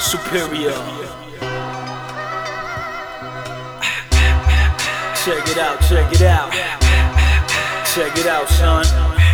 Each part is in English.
Superior. Check it out, check it out. Check it out, son.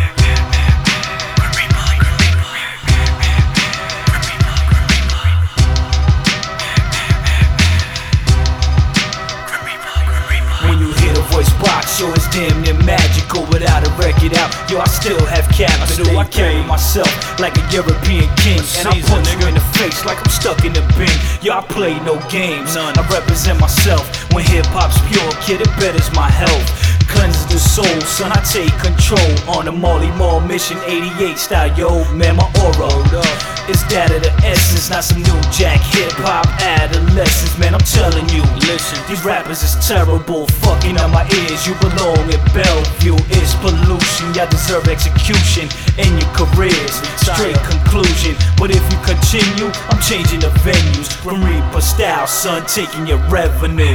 When you hear the voice box, yo, it's damn near magical. Without a record out, yo, I still have capital. I carry myself like a European king, and I punch you in the face like I'm stuck in the bin. Yo, I play no games, I represent myself. When hip-hop's pure, kid, it betters my health. Cleanses the soul, son, I take control. On a Marley Marl mission, 88 style, yo, man, my aura it's that of the essence, not some new jack hip-hop adolescence. Man, I'm telling you, listen, these rappers is terrible, fucking up my ears. You belong at Bellevue, it's pollution. Y'all deserve execution in your careers, straight conclusion. But if you continue, I'm changing the venues. From Reaper style, son, taking your revenue.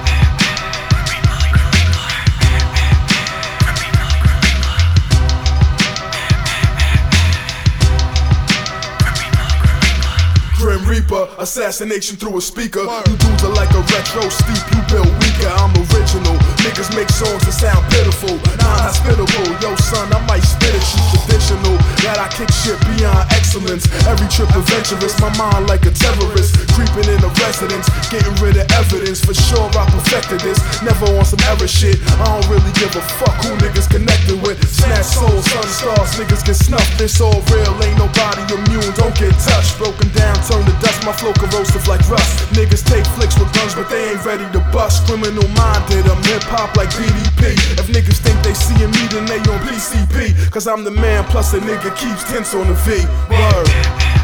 Grim Reaper, assassination through a speaker. You dudes are like a retro steep, you build weaker. I'm original, niggas make songs that sound pitiful, non-hospitable. Yo son, I might spit it, you traditional. That I kick shit beyond excellence. Every trip adventurous, my mind like a terrorist. Creeping in the residence, getting rid of evidence. For sure I perfected this, never on some error shit. I don't really give a fuck who niggas connected with. Snatch souls, sun stars, niggas get snuffed. It's all real, ain't nobody immune, don't get touched. Broken down, turn to dust, my flow corrosive like rust. Niggas take flicks with guns, but they ain't ready to bust. Criminal minded, I'm hip-hop like BDP. If niggas think they seeing me, then they on PCP. Cause I'm the man, plus a nigga keeps tense on the V. Word.